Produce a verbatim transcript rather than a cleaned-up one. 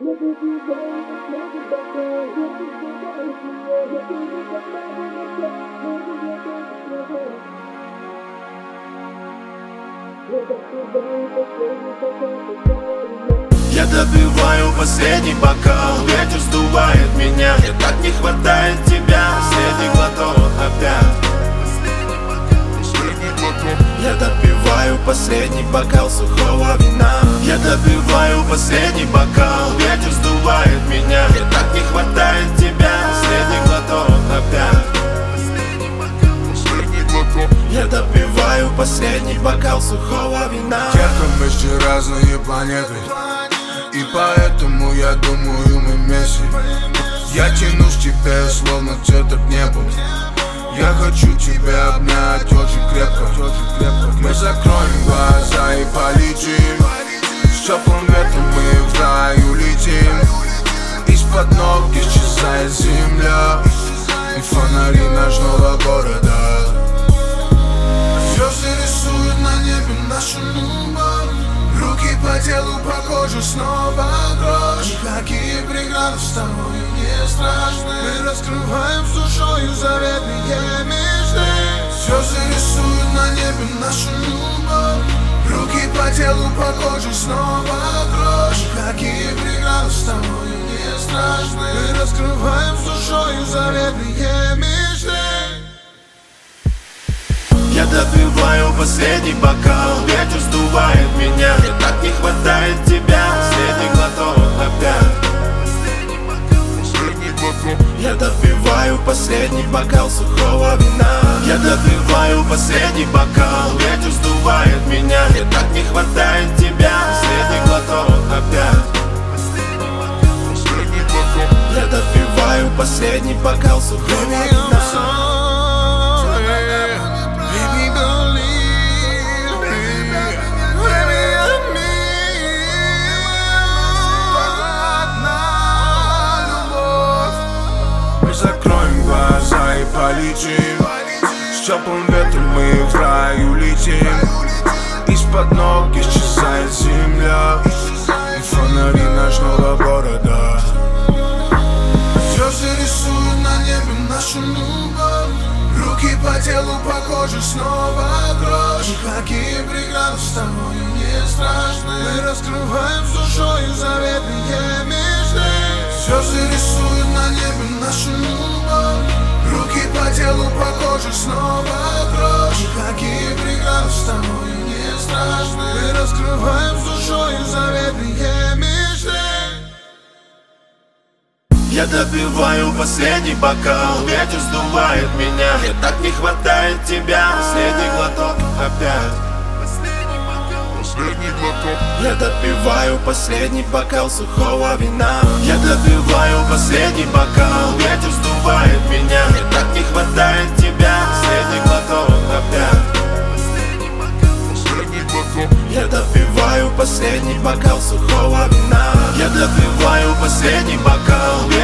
Я допиваю последний бокал, ветер сдувает меня. Мне так не хватает тебя, последний глоток опять. Я допиваю последний бокал сухого вина. Я допиваю последний бокал, ветер сдувает меня. Мне так не хватает тебя, последний глоток опять. Я допиваю последний бокал сухого вина. Где-то мы же разные планеты, и поэтому я думаю мы вместе. Я тянусь к тебе, словно где-то к небу. Я хочу тебя обнять очень крепко, очень крепко. Мы закроем глаза и полетим. С теплым ветром мы в рай улетим. Из-под ног исчезает земля и фонари ночного города. Звезды рисуют на небе нашу любовь. Руки по телу, по коже снова дрожь. Никакие преграды с тобой не страшны. Мы раскрываем с душою заветные мечты. Звезды рисуют на небе нашу любовь. Руки по телу, по коже снова дрожь. Никакие преграды с тобой не страшны. Мы раскрываем с душою заветные мечты. Я допиваю последний бокал, ветер сдувает меня. Мне так не хватает тебя, последний глоток опять. Я допиваю последний бокал сухого вина. Я допиваю последний бокал, ветер сдувает меня. Мне так не хватает тебя, последний глоток опять. Я допиваю последний бокал сухого вина. Закроем глаза и полетим. С теплым ветром мы в рай улетим. Из-под ног исчезает земля и фонари ночного города. Звезды рисуют на небе нашу любовь. Руки по телу, по коже снова дрожь. Никакие преграды с тобой не страшны. Мы раскрываем с душою заветные мечты. Звезды рисуют на небе нашу любовь. Руки по телу, по коже снова дрожь. Никакие преграды с тобой не страшны. Мы раскрываем с душою заветные мечты. Я допиваю последний бокал, ветер сдувает меня. Мне так не хватает тебя, последний глоток опять. Я допиваю последний бокал сухого вина. Я допиваю последний бокал, ветер сдувает меня. Мне так не хватает тебя, последний глоток опять. Я допиваю последний бокал сухого вина. Я допиваю последний бокал.